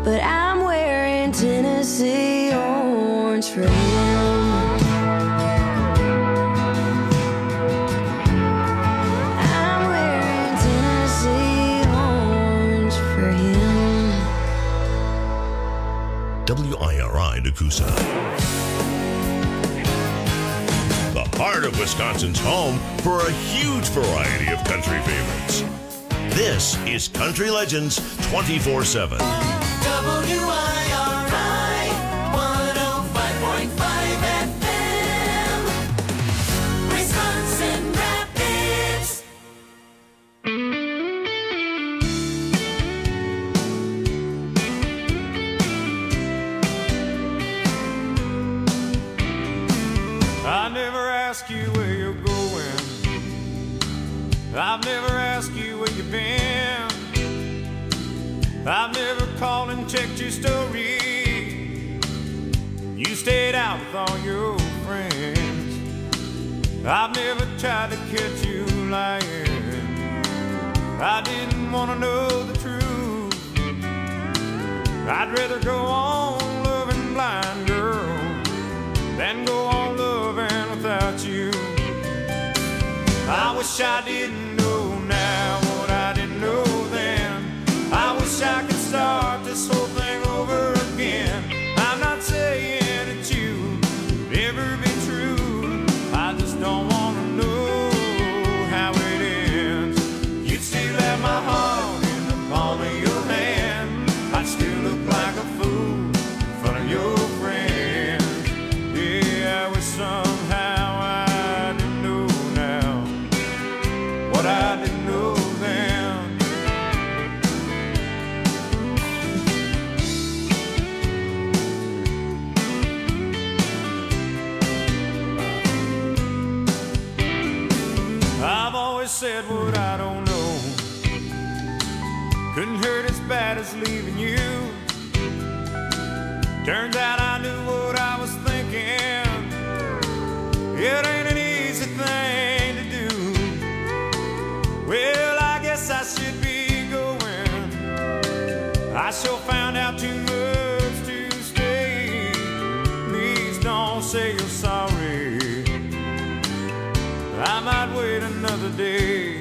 but I'm wearing Tennessee orange for him. I'm wearing Tennessee orange for him. WIRI Nakusa. The heart of Wisconsin's home for a huge variety of country favorites. This is Country Legends 24/7. WIRI 105.5 FM, Wisconsin Rapids. I never ask you where you're going. I've never asked you where you've been. I've never called and checked your story. You stayed out with all your friends. I've never tried to catch you lying. I didn't want to know the truth. I'd rather go on loving blind, girl, than go on loving without you. I wish I didn't know now what I didn't know then. I wish I could start this whole thing over again. I'm not saying that you could ever be true. I just don't want to know how it ends. You'd still have my heart in the palm of your hand. I'd still look like a fool in front of your friends. Yeah, I wish somehow I didn't know now what I didn't know then. I've always said what I don't know. Couldn't hurt as bad as leaving you. Turns out I knew what I was thinking. It ain't an easy thing to do. Well, I guess I should be going. I sure found out too much to stay. Please don't say you're sorry. I might wait another day.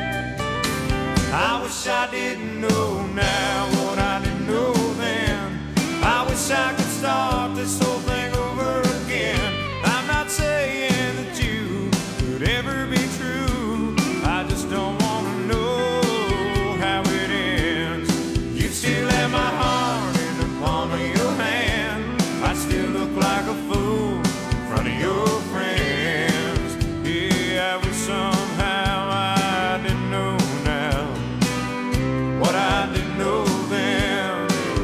I wish I didn't know now what I didn't know then. I wish I could start this whole thing over again. I'm not saying that you could ever be true. I just don't want to know how it ends. You still have my heart in the palm of your hand. I still look like a fool in front of your friends. Yeah, I wish somehow I didn't know now what I didn't know then.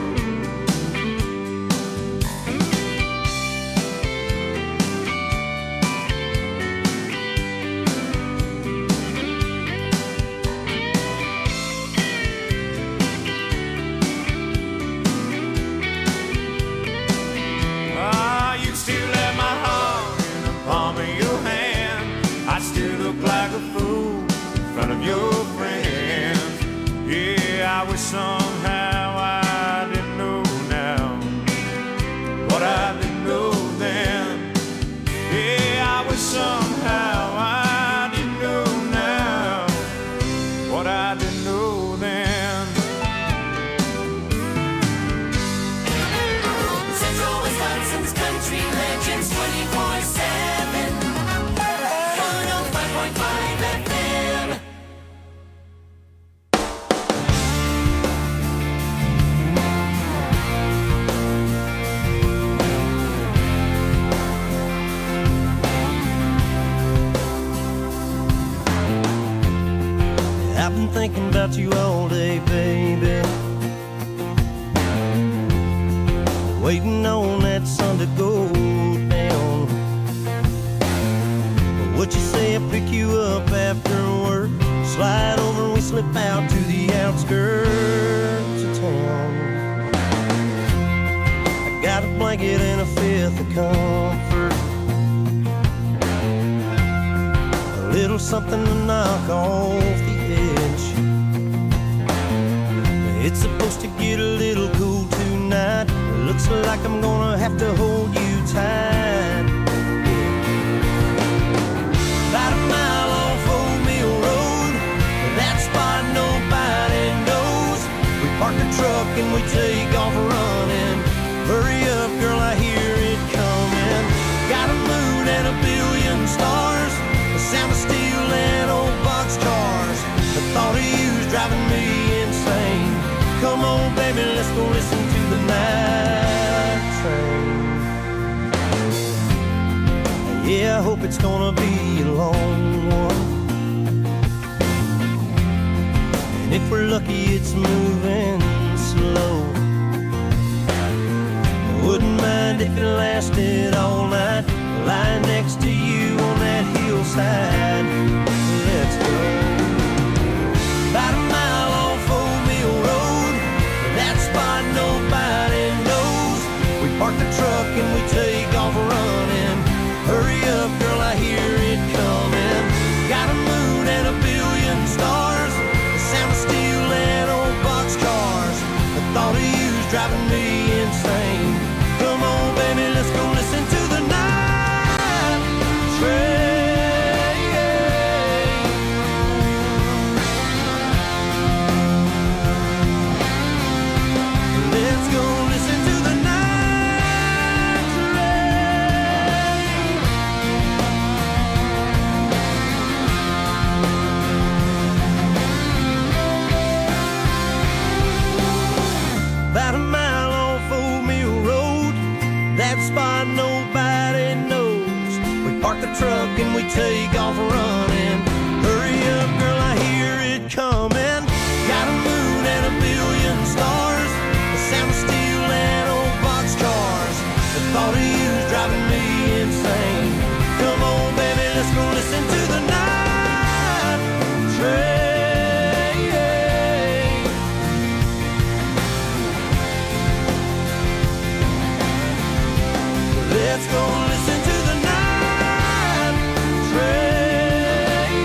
Ah, you still have my heart in the palm of your hand. I still look like a fool in front of your friends. Yeah, I wish somehow I didn't know now what I didn't know then. Yeah, I wish somehow I didn't know now what I didn't know then. Central Wisconsin's Country Legends 24/7, 105.5 FM. I've been thinking about you all day, baby. Waiting on that sun to go down. What you say I pick you up after work? Slide over, we slip out to the outskirts of town. I got a blanket and a fifth of comfort. A little something to knock off the edge. It's supposed to get a little cool tonight. looks like I'm gonna have to hold you tight. About a mile off Old Mill Road, that spot nobody knows. We park the truck and we take off running. Hurry up, girl, I hear it coming. Got a moon and a billion stars, the sound of steel and old boxcars. The thought of you's driving me insane. Come on, baby, let's go listen to the night train. Yeah, I hope it's gonna be a long one. And if we're lucky, it's moving slow. Wouldn't mind if it lasted all night, lying next to you on that hillside. Let's go. About a mile off Old Mill Road, that spot nobody knows. We park the truck and we take off running. Hurry up, girl, I hear it coming. Got a moon and a billion stars, the sound of steel and old boxcars. The thought of you's driving me insane. Come on, baby, let's go listen to the night train. Let's go listen to the night train. About a mile off Old Mill Road, that spot nobody knows. We park the truck and we take off running. Hurry up, girl, I hear it coming. Got a moon and a billion stars, the sound of steel and old boxcars. The thought of you's driving me insane. Come on, baby, let's go listen to the night train. Let's go listen to the night train.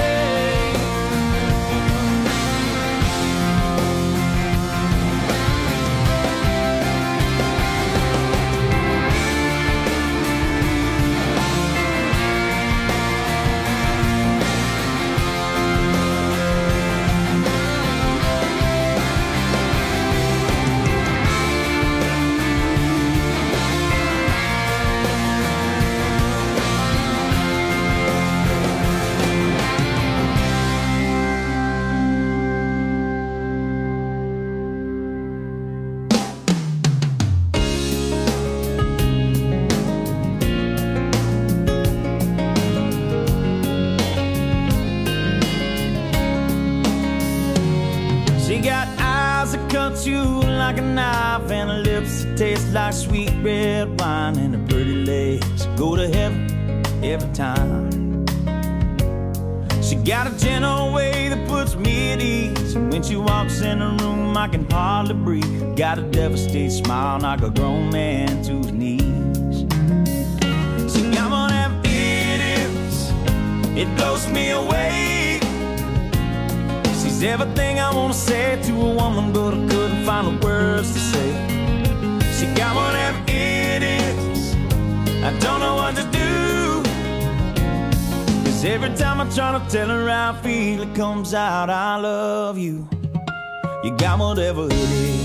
She got eyes that cut you like a knife, and her lips that taste like sweet red wine, and her pretty legs go to heaven every time. She got a gentle way that puts me at ease, and when she walks in the room I can hardly breathe. Got a devastated smile, knock a grown man to his knees. She got one of them idiots, it blows me away. She's everything I wanna say to a woman, but I couldn't find the words to say. She got one of them idiots, I don't know what to do. 'Cause every time I try to tell her how I feel, it comes out, I love you. You got whatever it is.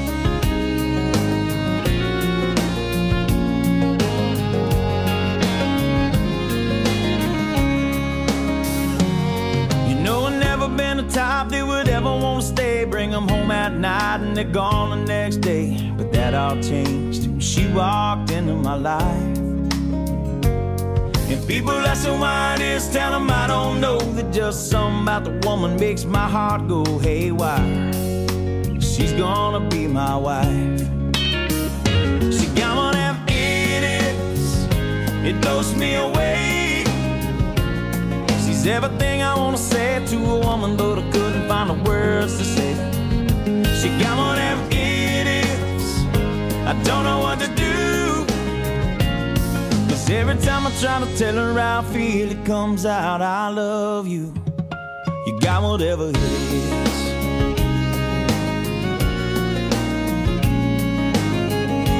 Been the type that would ever want to stay, bring them home at night and they're gone the next day. But that all changed when she walked into my life. And people ask her why it is, tell them I don't know, that just something about the woman makes my heart go haywire. She's gonna be my wife. She got one of them idiots, it blows me away. She's everything I wanna say to a woman, but I couldn't find the words to say. She got one of them idiots, I don't know what to do. 'Cause every time I try to tell her how I feel, it comes out, I love you. You got whatever it is.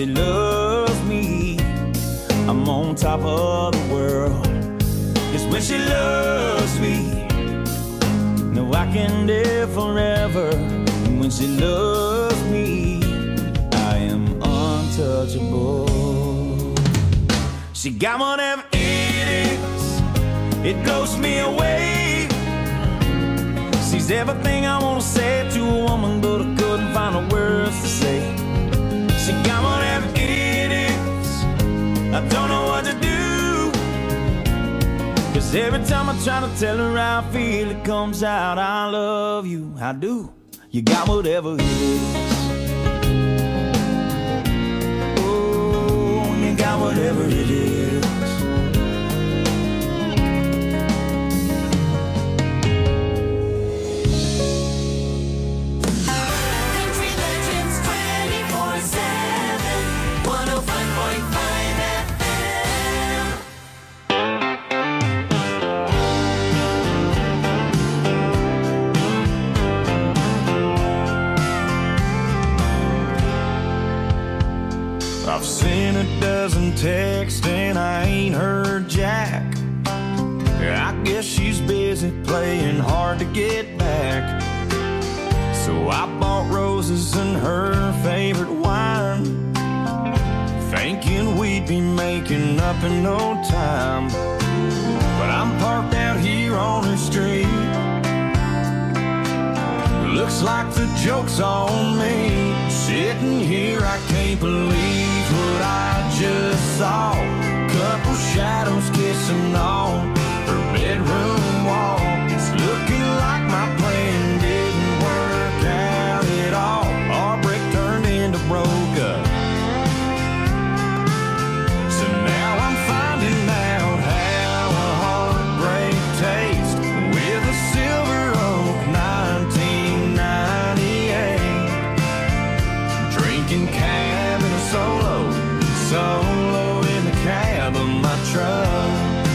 she loves me, I'm on top of the world. It's when she loves me, no, I can live forever. And when she loves me, I am untouchable. She got whatever it is, it blows me away. She's everything I want to say to a woman, but I couldn't find the words to say. She got whatever it is, I don't know what to do. 'Cause every time I try to tell her how I feel, it comes out, I love you, I do. You got whatever it is. Oh, you got whatever it is. Country Legends 24/7, 105.5 FM. I've seen a dozen texts and I ain't heard jack. I guess she's busy playing hard to get back. So I bought roses and her favorite wine, thinking we'd be making up in no time. But I'm parked out here on the street. Looks like the joke's on me. Sitting here, I can't believe what I just saw. Couple shadows kissing on her bedroom wall. It's looking like my plan didn't work out at all. Our break turned into broke up. So now I'm finding out how a heartbreak tastes with a Silver Oak 1998. Drinking cab in a solo in the cab of my truck.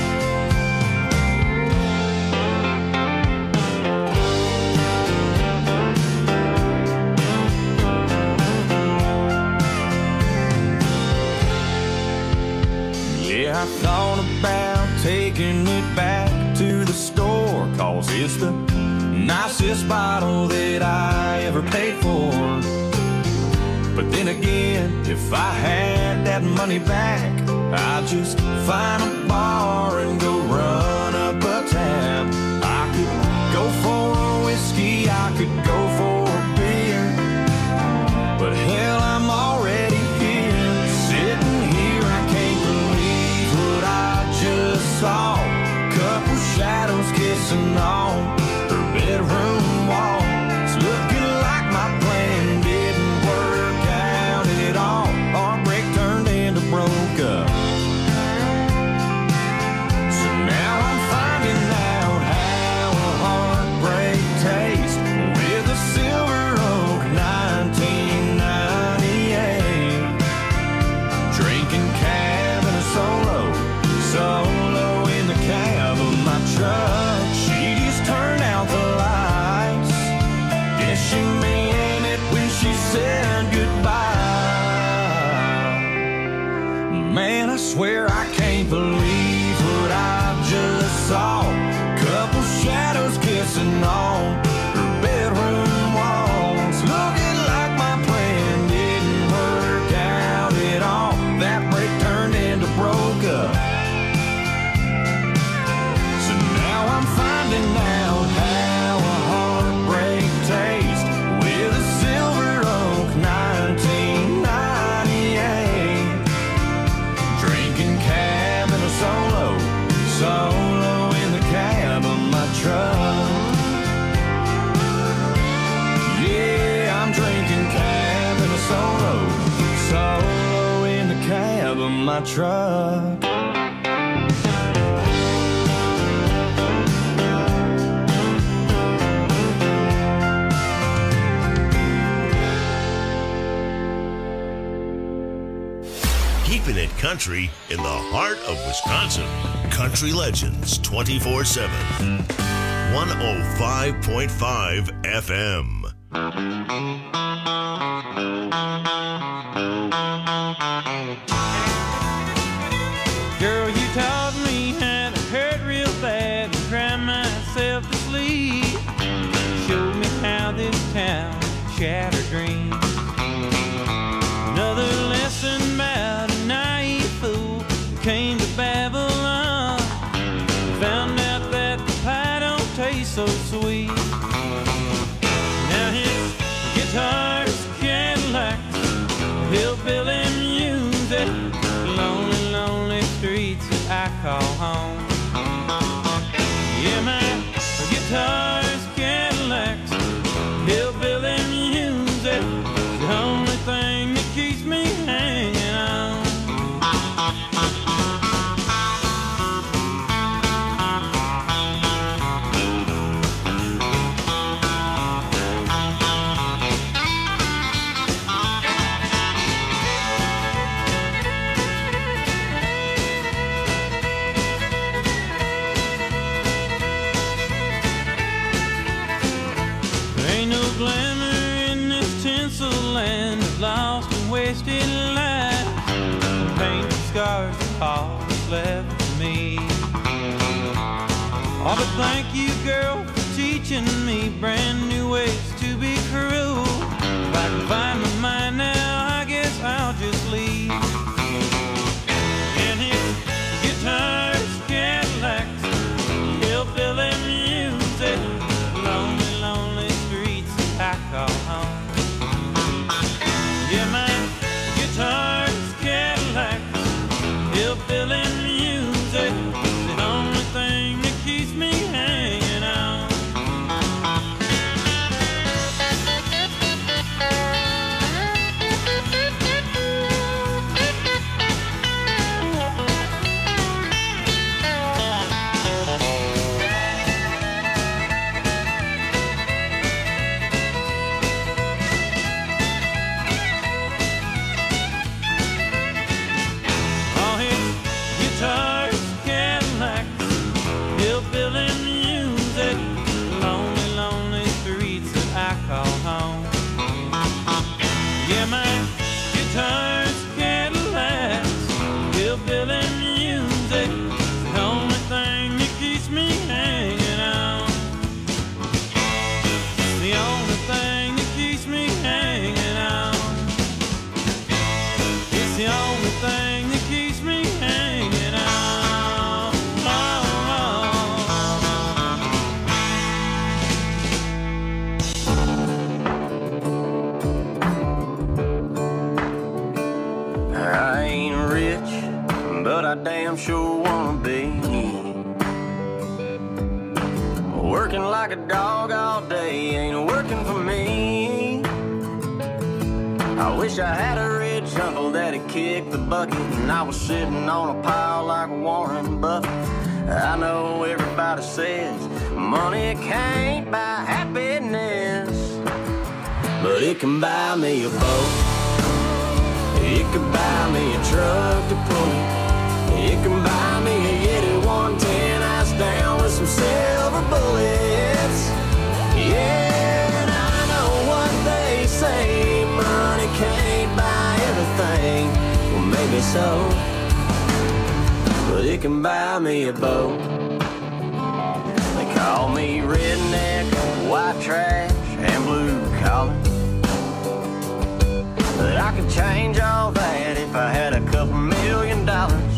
Yeah, I thought about taking it back to the store, 'cause it's the nicest bottle that I ever paid for. But then again, if I had that money back, I'd just find a bar and go run up a tab. I could go for a whiskey, I could go for a beer, but hell, I'm already here. Sitting here, I can't believe what I just saw. Couple shadows kissing on her bedroom wall. It's looking like my plan didn't work out at all. Our break turned into broke up. So now I'm finding out how a heartbreak tastes with a Silver Oak 1998. Drinking cab in a solo in the cab of my truck. She just turned out the lights. Guess she meant it when she said goodbye. Man, I swear I can't believe what I just saw. Couple shadows kissing on her bedroom walls. Looking like my plan didn't work out at all. That break turned into broke up. So now I'm finding out how a heartbreak tastes with a Silver Oak 1998. Drinking cab in a solo in the cab of my truck. Yeah, I'm drinking cab in a solo in the cab of my truck. Keeping it country in the heart of Wisconsin. Country Legends 24/7. 105.5 FM. Girl, you taught me how to hurt real bad and cry myself to sleep. Showed me how this town shattered dreams. Another lesson about a naive fool who came to Babylon. Found out that the pie don't taste so sweet. Now his guitar's Cadillacs, hillbilly music, lonely, lonely streets that I call home. Yeah, my guitar's Cadillacs, hillbilly music, the only thing that keeps me hanging on. Ain't no glamour in this tinsel land of lost and wasted life. Painted scars are all that's left for me. Oh, but thank you, girl, for teaching me brand new ways to be cruel. If I can find my mind now, I guess I'll just leave. And his guitar's Cadillacs, hillbilly music, lonely, lonely streets I call home. Yeah, my guitar's Cadillacs, hillbilly music, the only thing that keeps me hanging on. All his guitars, Cadillacs, hillbilly music, lonely, lonely streets that I call home. Yeah, my guitar's Cadillacs, hillbilly music, the only thing that keeps me hanging on. The only thing that keeps me hanging on. It's the only thing that keeps me hanging on. I ain't rich, but I damn sure wanna be. Working like a dog all day ain't working for me. I wish I had a rich uncle that'd kick the bucket and I was sitting on a pile like Warren Buffett. I know everybody says money can't buy happiness, but it can buy me a boat. It could buy me a truck to pull it. It can buy me a Yeti 110 ice down with some silver bullets. Yeah, and I know what they say, money can't buy everything. Well, maybe so, but it can buy me a boat. They call me redneck, white trash, and blue collar, but I could change all that if I had a couple $1 million.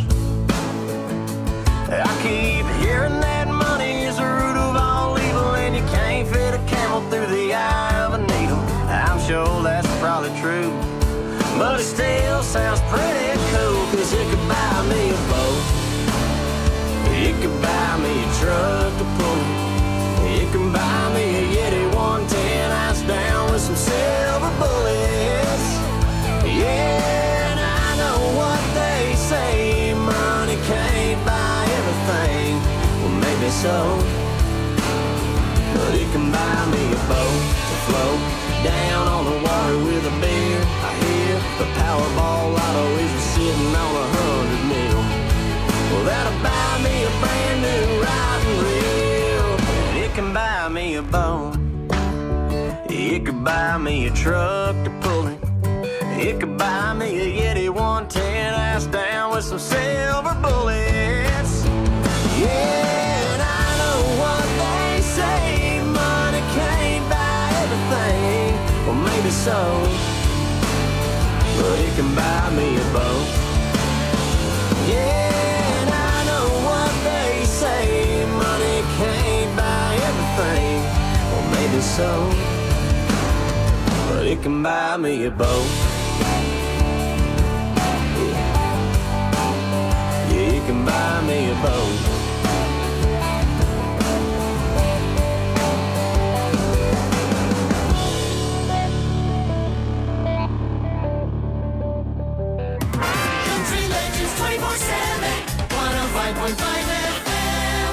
I keep hearing that money is the root of all evil, and you can't fit a camel through the eye of a needle. I'm sure that's probably true, but it still sounds pretty cool, 'cause it could buy me a boat. It could buy me a truck to pull it. It can buy me a Yeti 110 ice down with some silver bullets. Yeah, and I know what they say, money can't buy everything. Well, maybe so, but it can buy me a boat to float down on the water with a beer. I hear the Powerball lotto is sitting on 100 mil. Well, that'll buy me a brand new riding reel. And it can buy me a boat. It could buy me a truck to pull it. It could buy me a Yeti 110 ass down with some silver bullets. Yeah, and I know what they say, money can't buy everything. Well, maybe so, but it can buy me a boat. Yeah, and I know what they say, money can't buy everything. Well, maybe so, but it can buy me a boat. Yeah, it can buy me a boat. Country Legends 24/7, 105.5 FM.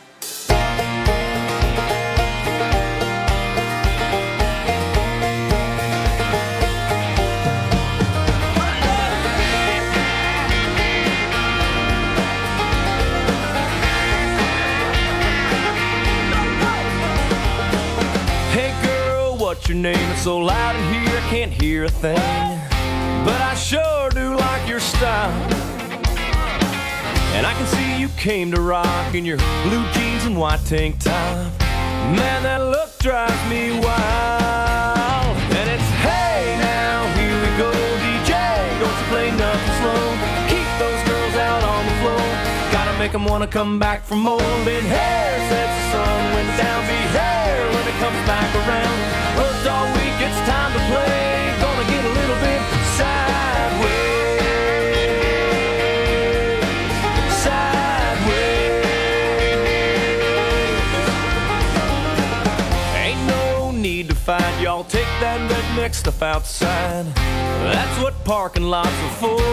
Hey girl, what's your name? It's so loud in here I can't hear a thing, but I sure do like your style. And I can see you came to rock in your blue jeans and white tank top. Man, that look drives me wild. And it's hey now, here we go, DJ, don't you play nothing slow. Keep those girls out on the floor, gotta make them wanna come back for more. Been hair since the sun went down, be hair when it comes back around. Worked all week, it's time to play, gonna get a little bit sideways. Find y'all take that redneck stuff outside. That's what parking lots are for.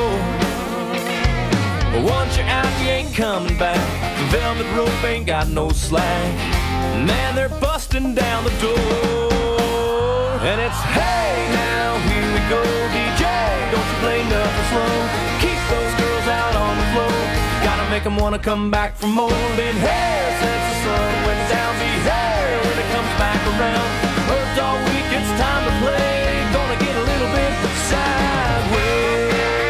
But once you're out, you ain't coming back. The velvet rope ain't got no slack. Man, they're busting down the door. And it's hey now, here we go, DJ, don't you play nothing slow. Keep those girls out on the floor, gotta make them wanna come back for more. Been hair since the sun went down, be hair when it comes back around. Worked all week, it's time to play, gonna get a little bit sideways.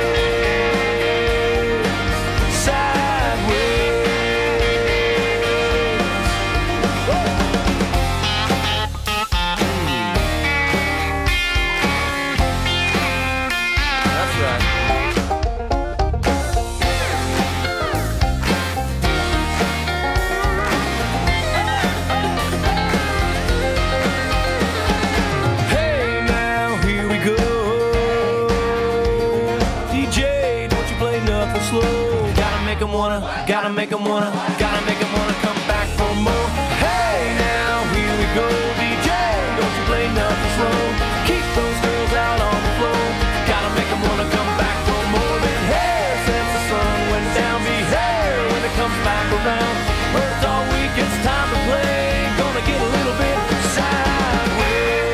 Sideways. That's right. Gotta make them wanna come back for more. Hey now, here we go, DJ, don't you play nothing slow. Keep those girls out on the floor, gotta make them wanna come back for more. Been hair since the sun went down, be hair when it comes back around. Worked all week, it's time to play, gonna get a little bit sideways.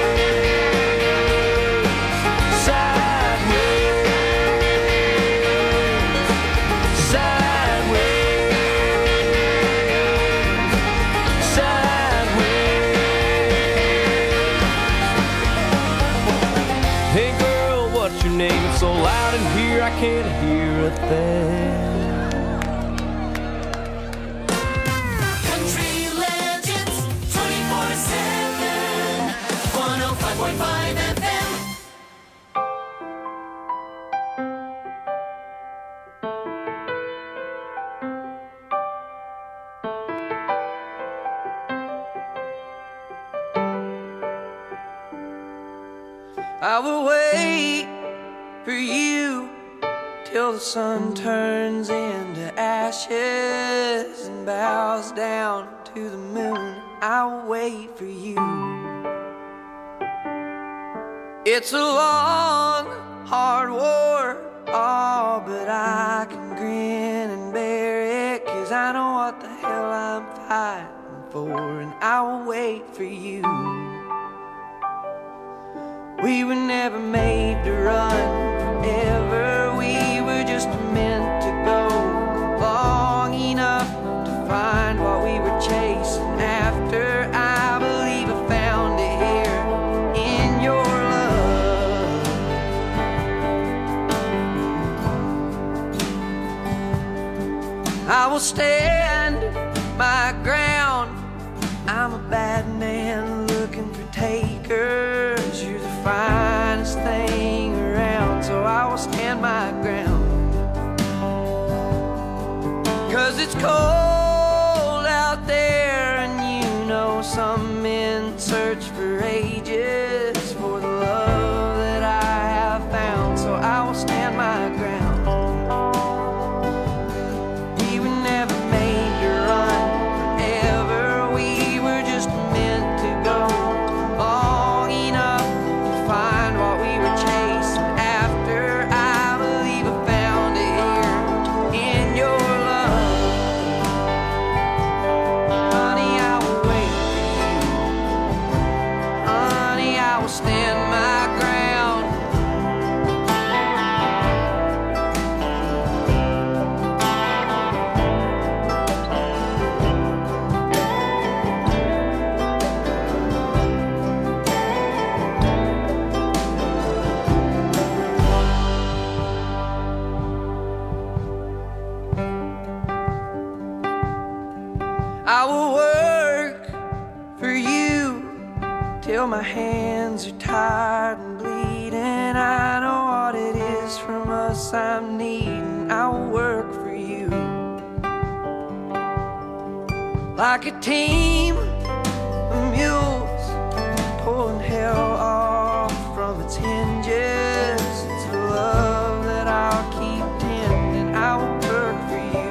So loud in here I can't hear a thing. Country Legends 24/7, 105.5 FM. I will wait for you till the sun turns into ashes and bows down to the moon. I'll wait for you. It's a long, hard war, oh, but I can grin and bear it, 'cause I know what the hell I'm fighting for, and I'll wait for you. We were never made to run forever, we were just meant to go long enough to find what we were chasing after. I believe I found it here in your love. stand my ground. I'm a bad man looking for takers. You're the finest thing around, so I will stand my ground. 'Cause it's cold out there, and you know some men search for ages for the love that I have found, so I will stand my ground. We were never made to run forever, we were just meant to go long enough to find what we were chasing after. I believe I found it here in your love. Honey, I will wait for you. Honey, I will stand my ground. I will work for you till my hands are tired and bleeding. I know what it is from us I'm needing. I will work for you like a team of mules pulling hell off from its hinges. It's a love that I'll keep tending. I will work for you.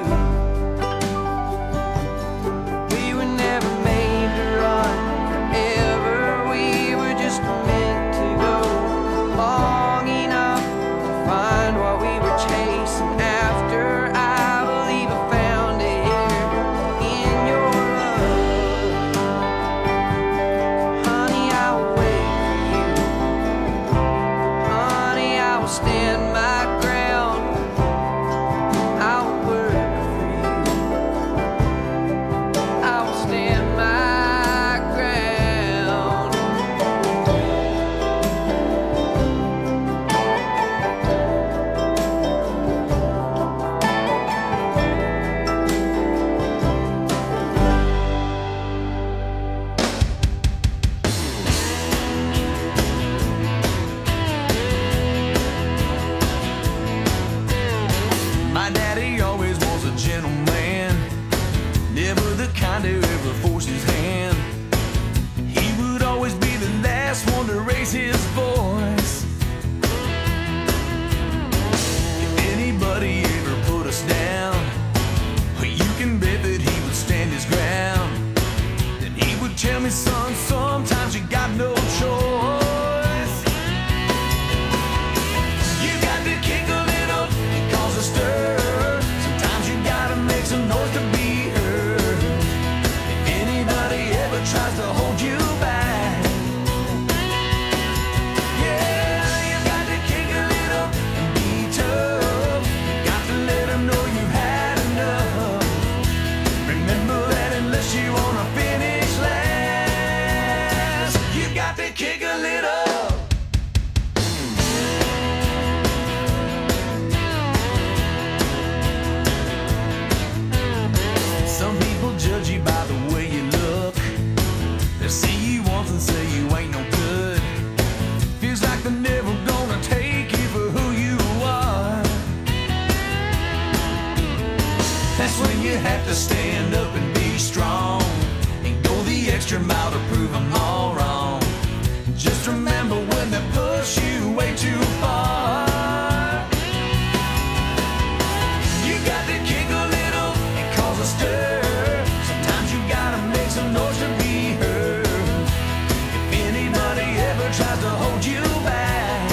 We were never made to run forever, we were just meant to go long enough to find what we were chasing after. I believe I found it here in your love. Honey, I will wait for you. Honey, I will stand my ground. I will work for you. I will stand my ground. My daddy always was a gentleman, never the kind to ever force his hand. He would always be the last one to raise his voice. If anybody ever put us down, you can bet that he would stand his ground. Then he would tell me, son, sometimes you got no choice. You got to kick a little and cause a stir. Sometimes you gotta make some noise to be heard. If anybody ever tries to hold you back, yeah, you got to kick a little and be tough. You got to let them know you had enough. Remember that unless you wanna finish last, you got to kick a little. Some people judge you by the way you look. They see you once and say you ain't no good. Feels like they're never gonna take you for who you are. That's when you have to stand up and be strong and go the extra mile to prove them all wrong. Just remember when they push you way too far, you got to kick a little and cause a stir. Sometimes you gotta make some noise to be heard. If anybody ever tries to hold you back,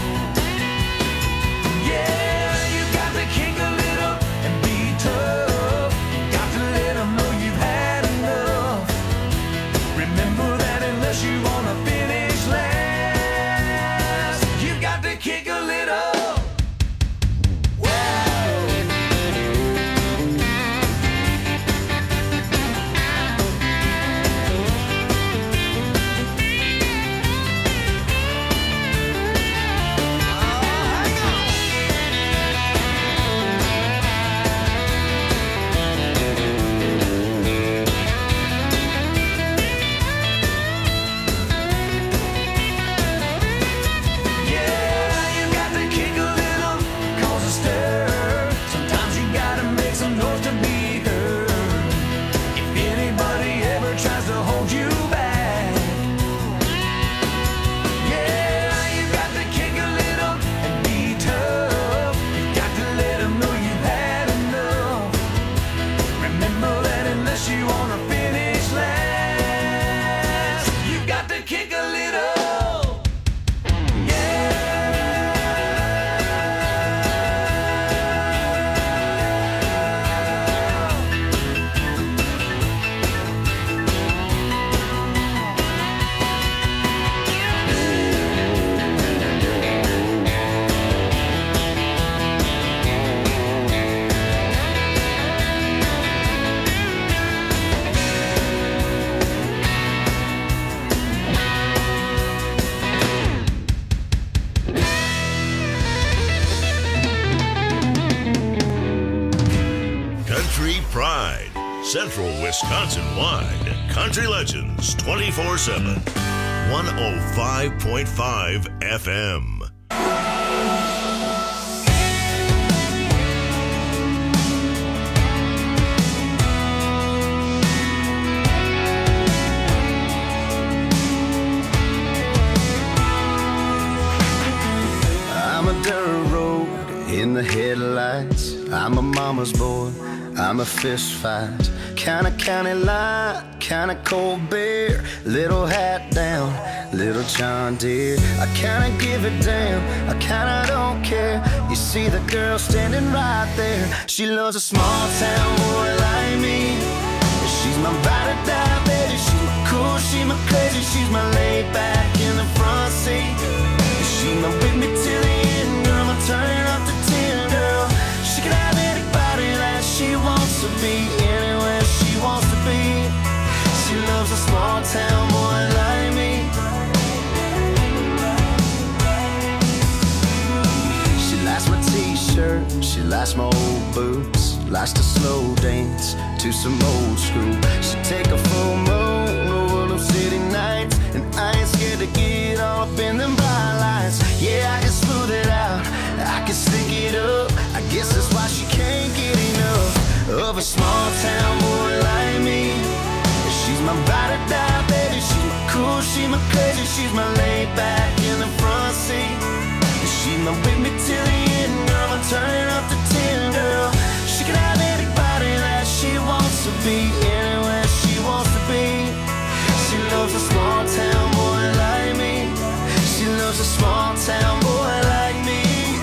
yeah, you got to kick a little and be tough. You got to let them know you've had enough. Remember that unless you wanna finish last, you got to kick a you wanna finish last. You got to kick a little. Country Pride, Central Wisconsin-wide. Country Legends 24/7. 105.5 FM. I'm a dirt road in the headlights. I'm a mama's boy. I'm a fist fight. Kinda county line, kinda cold beer. Little hat down, little John Deere. I kinda give a damn, I kinda don't care. You see the girl standing right there. She loves a small town boy like me. She's my ride or die baby. She's my cool, she's my crazy. She's my laid back in the front seat. She's my with me till the end, girl. I'm turning up to 10, girl. She can have anybody that she wants to be, anywhere she wants to be. She loves a small town boy like me. She likes my t-shirt, she likes my old boots, likes to slow dance to some old school. She take a full moon over them city nights, and I ain't scared to get all up in them bright lights. Yeah, I can smooth it out, I can stick it up. I guess that's why she can't get enough of a small town boy like me. She's my ride or die baby. She's my cool, she's my crazy. She's my laid back in the front seat. She's my with me till the end, girl. I'm turning up to 10, girl. She can have anybody that she wants to be, anywhere she wants to be. She loves a small town boy like me. She loves a small town boy like me.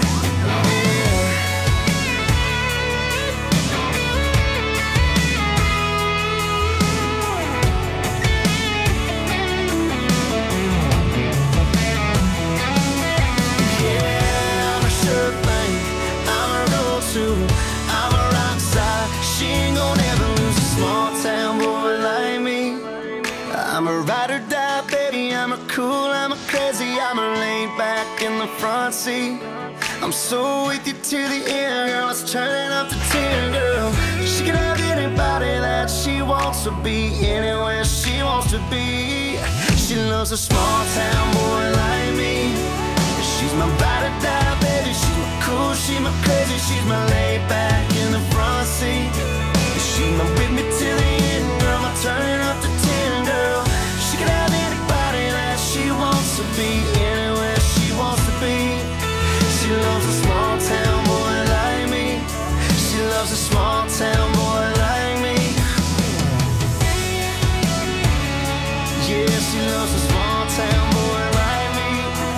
I'm a rock star. She ain't gonna ever lose a small town boy like me. I'm a ride or die baby. I'm a cool, I'm a crazy. I'm a laid back in the front seat. I'm so with you till the end, girl. Let's turn it up to 10, girl. She can have anybody that she wants to be, anywhere she wants to be. She loves a small town boy like me. She's my ride or die baby. She's my cool, she's my crazy. She's my laid back in the front seat. She's my with me till the end, girl. I'm turning up to 10, girl. She can have anybody that she wants to be, anywhere she wants to be. She loves a small town boy like me. She loves a small town boy like me. Yeah, she loves a small town boy like me.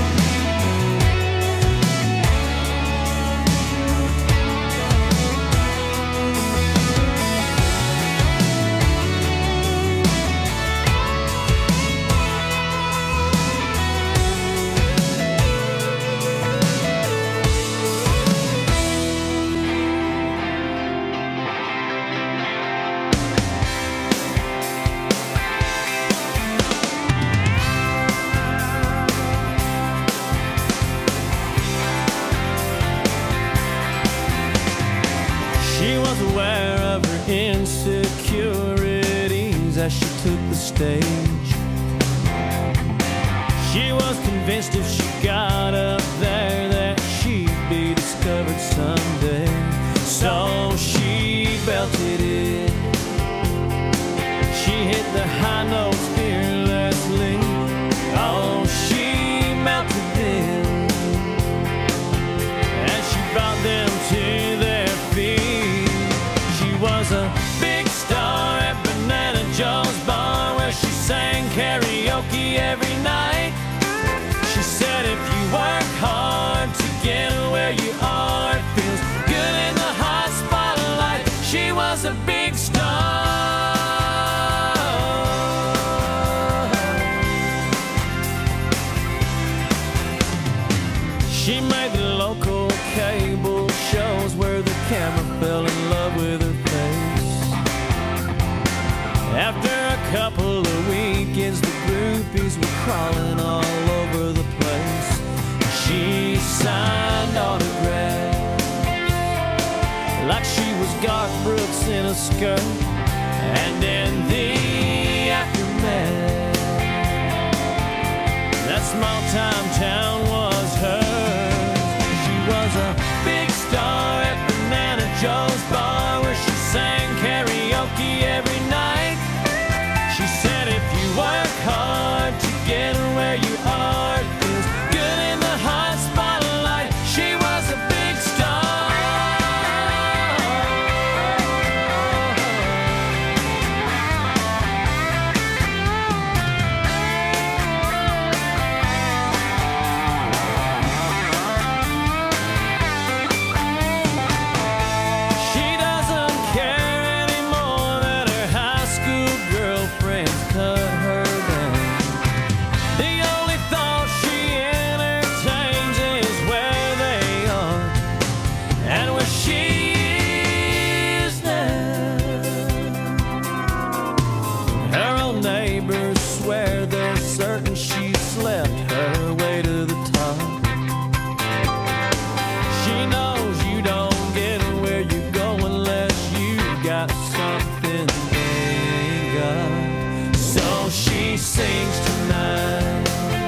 Insecurities as she took the stage. She was convinced if she got up there that she'd be discovered someday. So she belted it. She hit the high notes fearlessly. Oh, she melted them as she brought them to their feet. She was a big star at couple of weekends, the groupies were crawling all over the place. She signed autographs like she was Garth Brooks in a skirt. And in the aftermath, that small-time town was hers. She was a big star at Banana Joe's bar, where she sang karaoke every night. She said if you work hard to get where you are, it feels good in the hot spotlight. She was a big star. She doesn't care anymore that her high school girlfriends cut her down. The only thought she entertains is where they are and where she is now. Her old neighbors swear they're certain she slept her way to the top. She knows you don't get where you go unless you got something they got. So she sings tonight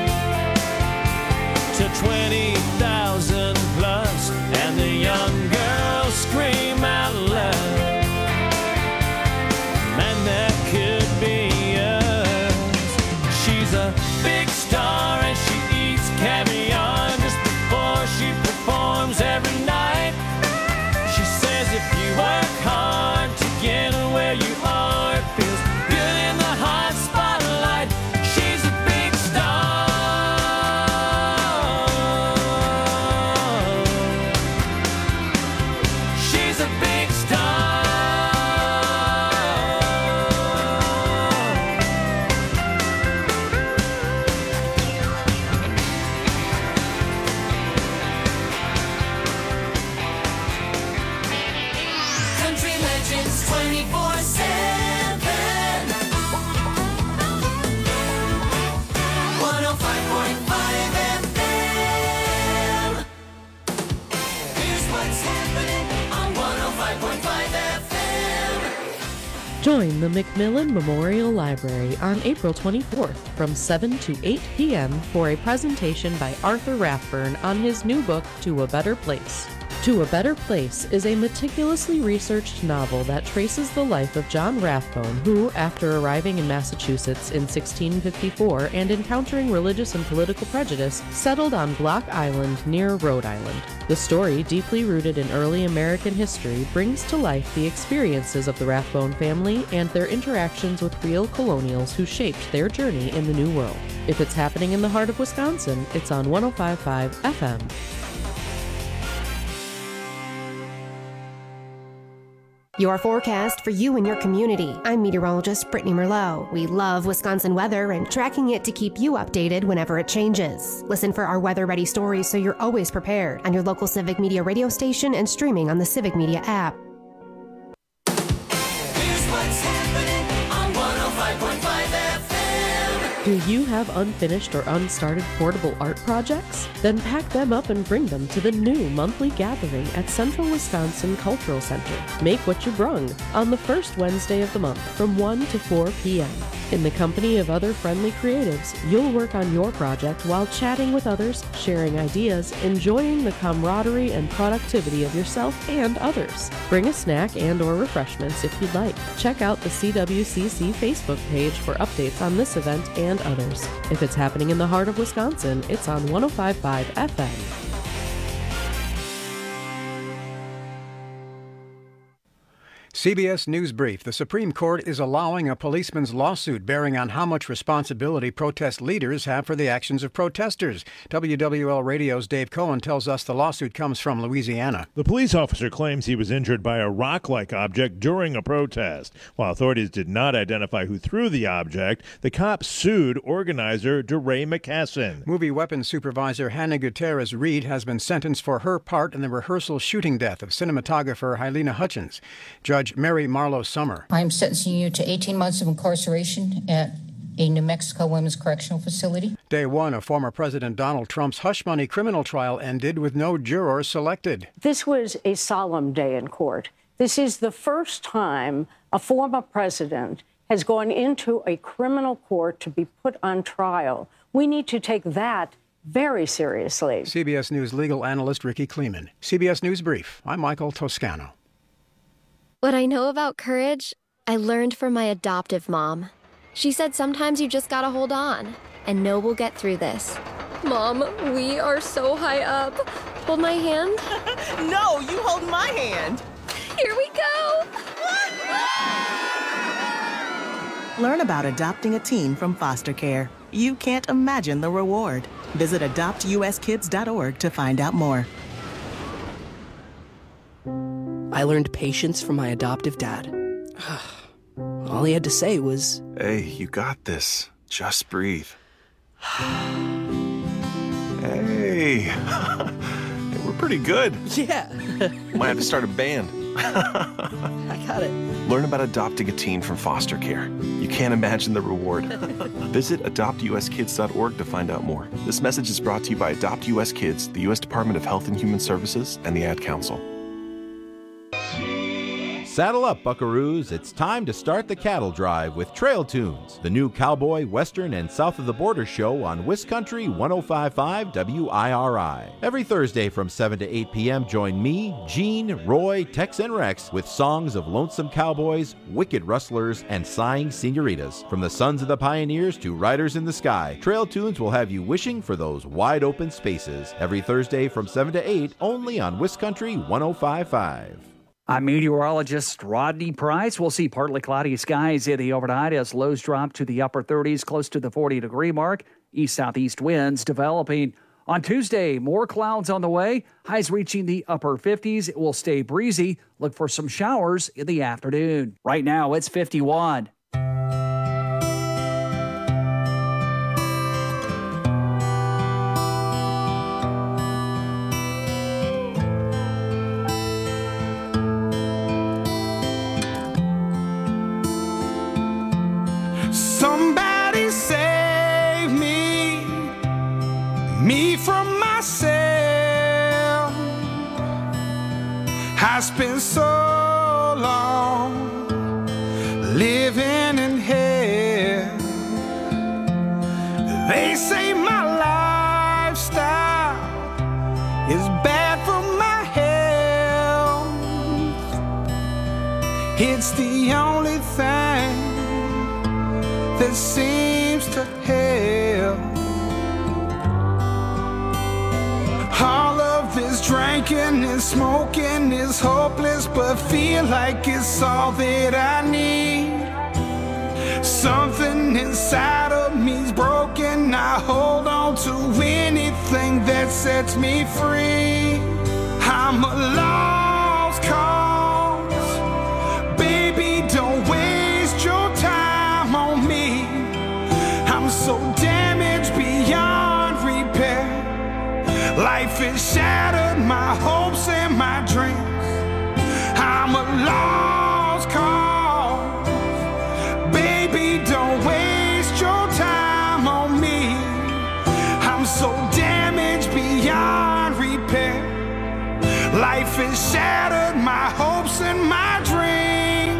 to 20,000 plus, and the young girls scream out loud, man, that could be us. She's a big star and she eats caviar just before she performs every night. She says if you work hard to get where you are, it feels good in the hot spotlight. She's a big star. She's a big star. Country Legends 24/7. 105.5 FM. Here's what's happening on 105.5 FM. Join the Macmillan Memorial Library on April 24th from 7 to 8 p.m. for a presentation by Arthur Rathburn on his new book, To a Better Place. To a Better Place is a meticulously researched novel that traces the life of John Rathbone, who, after arriving in Massachusetts in 1654 and encountering religious and political prejudice, settled on Block Island near Rhode Island. The story, deeply rooted in early American history, brings to life the experiences of the Rathbone family and their interactions with real colonials who shaped their journey in the New World. If it's happening in the heart of Wisconsin, it's on 105.5 FM. Your forecast for you and your community. I'm meteorologist Brittany Merlot. We love Wisconsin weather and tracking it to keep you updated whenever it changes. Listen for our weather-ready stories so you're always prepared on your local Civic Media radio station and streaming on the Civic Media app. Here's what's happening on 105.5 FM. Do you have unfinished or unstarted portable art projects? Then pack them up and bring them to the new monthly gathering at Central Wisconsin Cultural Center. Make what you brung on the first Wednesday of the month from 1 to 4 p.m. In the company of other friendly creatives, you'll work on your project while chatting with others, sharing ideas, enjoying the camaraderie and productivity of yourself and others. Bring a snack and or refreshments if you'd like. Check out the CWCC Facebook page for updates on this event and others. If it's happening in the heart of Wisconsin, it's on 105.5 FM. CBS News Brief. The Supreme Court is allowing a policeman's lawsuit bearing on how much responsibility protest leaders have for the actions of protesters. WWL Radio's Dave Cohen tells us the lawsuit comes from Louisiana. The police officer claims he was injured by a rock-like object during a protest. While authorities did not identify who threw the object, the cops sued organizer DeRay McCassin. Movie weapons supervisor Hannah Gutierrez Reed has been sentenced for her part in the rehearsal shooting death of cinematographer Helena Hutchins. Judge Judge Mary Marlowe Summer. I'm sentencing you to 18 months of incarceration at a New Mexico women's correctional facility. Day one of former President Donald Trump's hush money criminal trial ended with no juror selected. This was a solemn day in court. This is the first time a former president has gone into a criminal court to be put on trial. We need to take that very seriously. CBS News legal analyst Ricky Kleeman. CBS News Brief. I'm Michael Toscano. What I know about courage, I learned from my adoptive mom. She said sometimes you just gotta hold on and know we'll get through this. Mom, we are so high up. Hold my hand. No, you hold my hand. Here we go. Learn about adopting a teen from foster care. You can't imagine the reward. Visit adoptuskids.org to find out more. I learned patience from my adoptive dad. All he had to say was, "Hey, you got this. Just breathe." Hey, we're pretty good. Yeah. Might have to start a band. I got it. Learn about adopting a teen from foster care. You can't imagine the reward. Visit adoptuskids.org to find out more. This message is brought to you by Adopt US Kids, the U.S. Department of Health and Human Services, and the Ad Council. Saddle up, buckaroos. It's time to start the cattle drive with Trail Tunes, the new cowboy, western, and south of the border show on WisCountry 105.5 WIRI. Every Thursday from 7 to 8 p.m., join me, Gene, Roy, Tex, and Rex with songs of lonesome cowboys, wicked rustlers, and sighing senoritas. From the sons of the pioneers to riders in the sky, Trail Tunes will have you wishing for those wide open spaces. Every Thursday from 7 to 8, only on WisCountry 105.5. I'm meteorologist Rodney Price. We'll see partly cloudy skies in the overnight as lows drop to the upper 30s, close to the 40-degree mark. East-southeast winds developing. On Tuesday, more clouds on the way. Highs reaching the upper 50s. It will stay breezy. Look for some showers in the afternoon. Right now, it's 51. Somebody save me from myself. I spent so long living in hell. They say my lifestyle is bad for my health. It's the only thing that seems to help. All of this drinking and smoking is hopeless, but feel like it's all that I need. Something inside of me's broken. I hold on to anything that sets me free. I'm a lost cause. Baby, don't waste your time on me. I'm so damaged beyond repair. Life has shattered my hopes and my dreams. I'm a lost cause. Baby, don't waste your time on me. I'm so damaged beyond repair. Life has shattered my hopes and my dreams.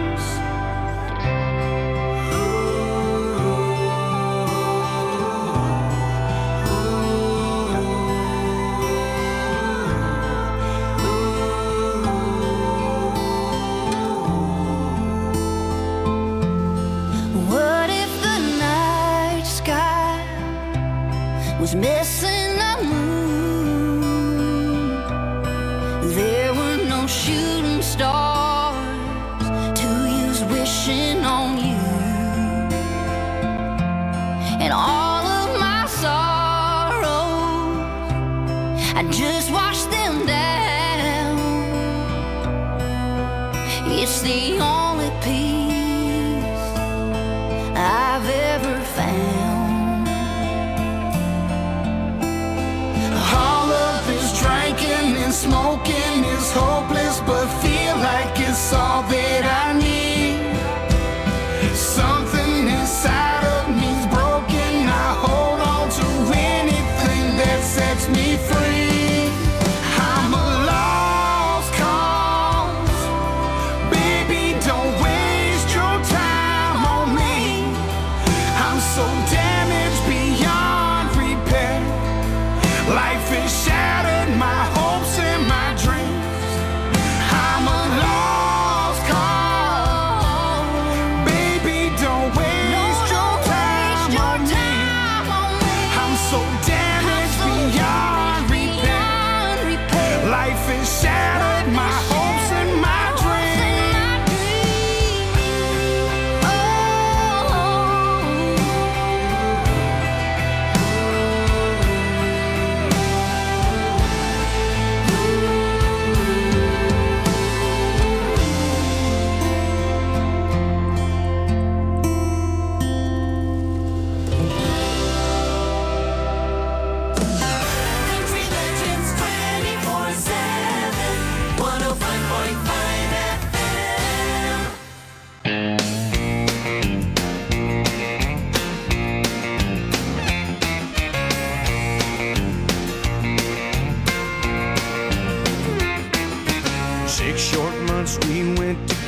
Was missing a moon. There were no shooting stars to use wishing on you. And all of my sorrows, I just washed them down. It's the only peace I've ever found.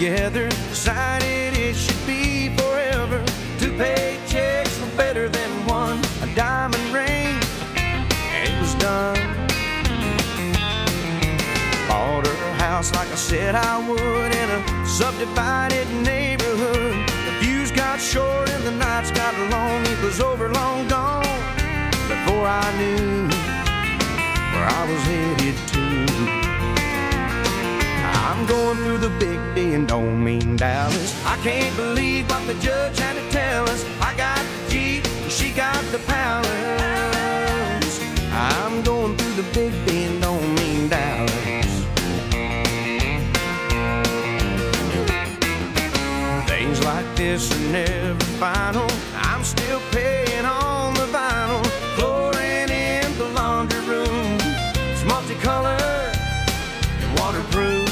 together, decided it should be forever. 2 paychecks were better than one, a diamond ring, and it was done. Bought her a house like I said I would in a subdivided neighborhood. The views got short and the nights got long. It was over, long gone, before I knew where I was headed to. I'm going through the big D and don't mean Dallas. I can't believe what the judge had to tell us. I got the Jeep, she got the Palace. I'm going through the big D and don't mean Dallas. Things like this are never final. I'm still paying on the vinyl. Flooring in the laundry room, it's multicolored and waterproof.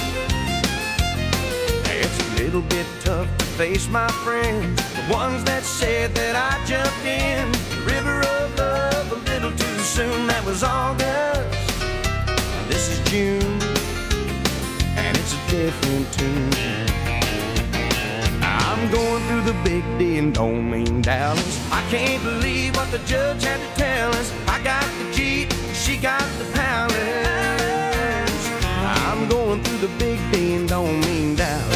It's a little bit tough to face my friends, the ones that said that I jumped in the river of love a little too soon. That was August, this is June, and it's a different tune. I'm going through the big D and don't mean Dallas. I can't believe what the judge had to tell us. I got the Jeep, she got the Palace. I'm going through the big D and don't mean Dallas.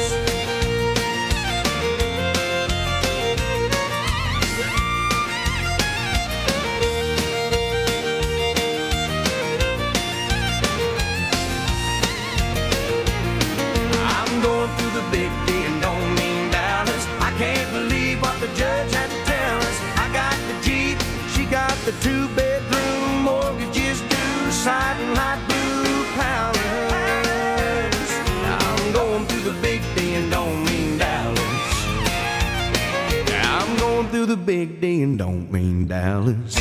I'm going through the big D and don't mean Dallas. I can't believe what the judge had to tell us. I got the Jeep, she got the 2-bedroom, mortgages due, siding light blue Palace. I'm going through the big D and don't mean Dallas. I'm going through the big D and don't mean Dallas.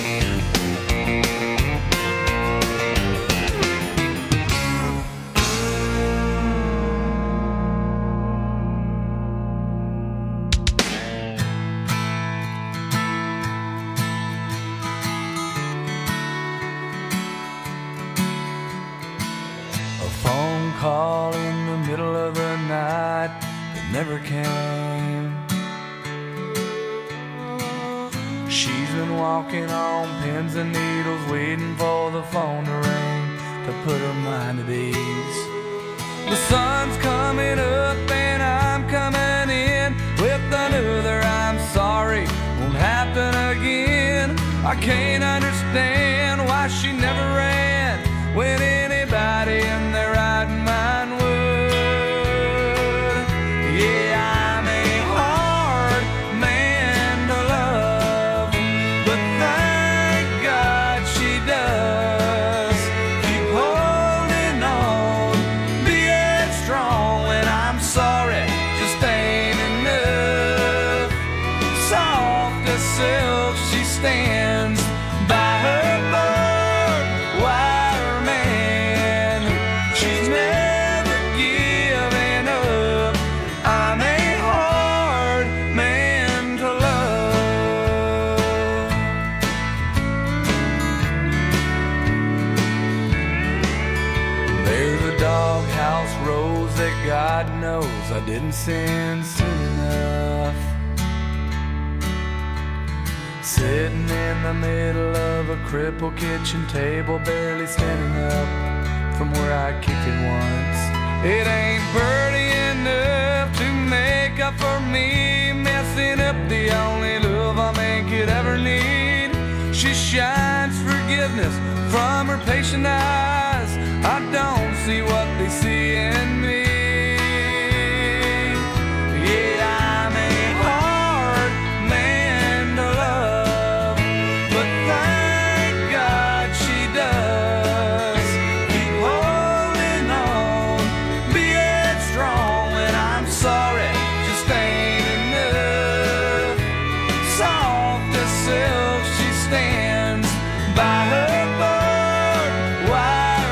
Call in the middle of the night that never came. She's been walking on pins and needles, waiting for the phone to ring to put her mind at ease. The sun's coming up and I'm coming in with another I'm sorry won't happen again. I can't understand why she never ran when anybody in their right mind would. Yeah, I'm a hard man to love, but thank God she does keep holding on, being strong when I'm sorry just ain't enough. Soft as silk she stands by her barbed wire man. She's never given up. I'm a hard man to love. There's a doghouse rose that God knows I didn't send soon enough, sitting in the middle of a crippled kitchen table, barely standing up from where I kicked it once. It ain't pretty enough to make up for me messing up the only love I may could ever need. She shines forgiveness from her patient eyes. I don't see what they see in me. Yeah, I'm a hard man to love, but thank God she does keep holding on, being strong when I'm sorry just ain't enough. Soft as silk she stands by her barbed wire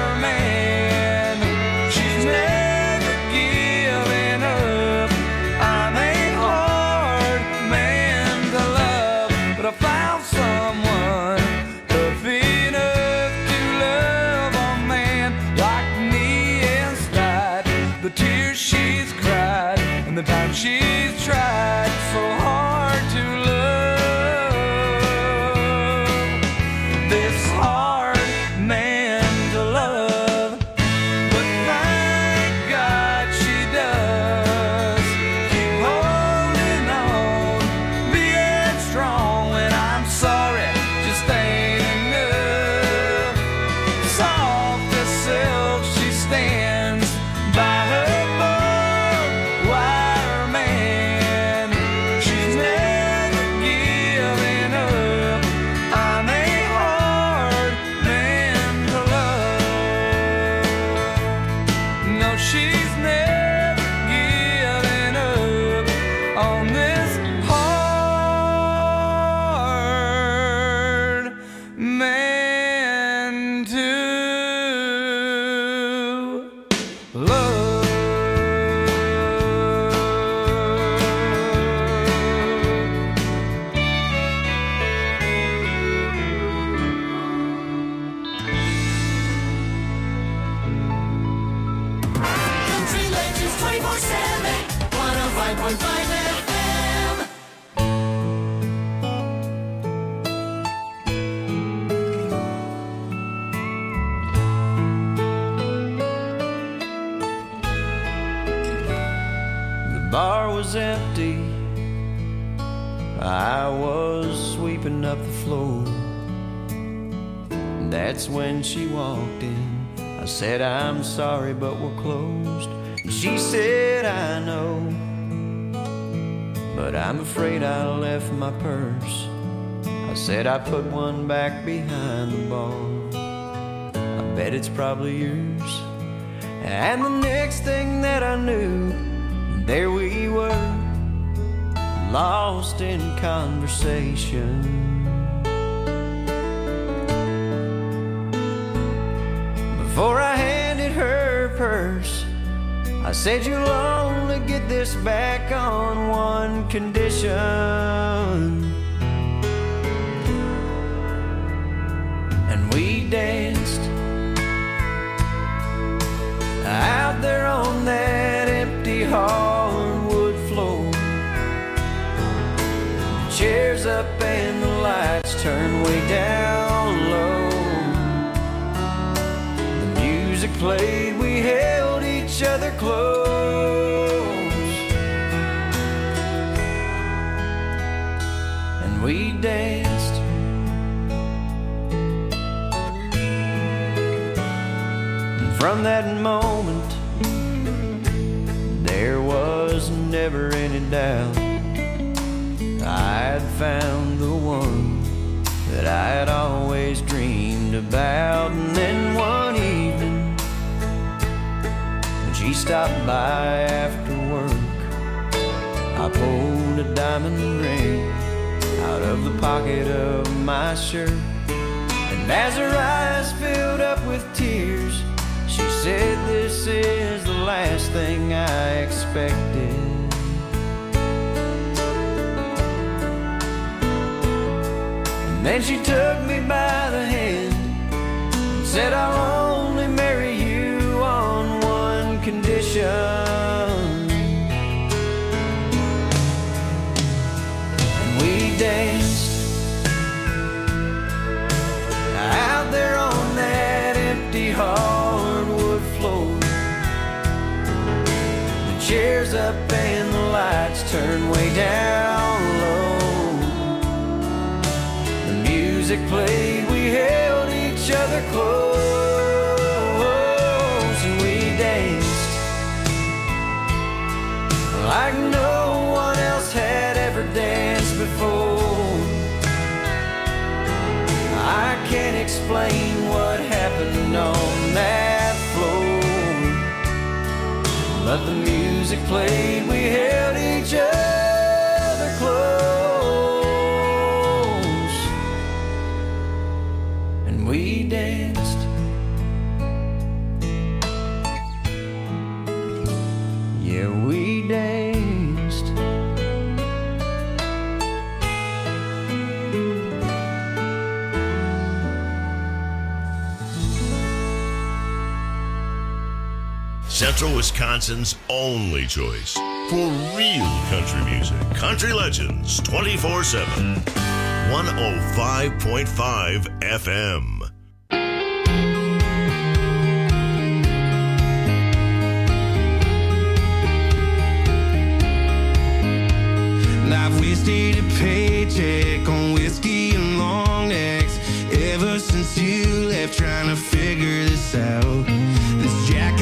I was sweeping up the floor. That's when she walked in. I said, I'm sorry, but we're closed. And she said, I know, but I'm afraid I left my purse. I said, I put one back behind the bar. I bet it's probably yours. And the next thing that I knew, there we were, lost in conversation. Before I handed her purse, I said, you'll only get this back on one condition. And we danced out there on that empty hardwood floor. The chairs up and the lights turned way down low. Music played, we held each other close, and we danced. And from that moment, there was never any doubt I'd found the one that I had always dreamed about. And then one evening, she stopped by after work. I pulled a diamond ring out of the pocket of my shirt, and as her eyes filled up with tears, she said, this is the last thing I expected. And then she took me by the hand and said, I'll only marry you on one condition. And we danced out there on that empty hardwood floor. The chairs up and the lights turned way down low. The music played, we held each other close. Like no one else had ever danced before. I can't explain what happened on that floor, but the music played, we held each other close, and we danced. Yeah, we danced. Central Wisconsin's only choice for real country music. Country Legends 24/7. 105.5 FM. I've wasted a paycheck on whiskey and long necks ever since you left, trying to figure this out. This jacket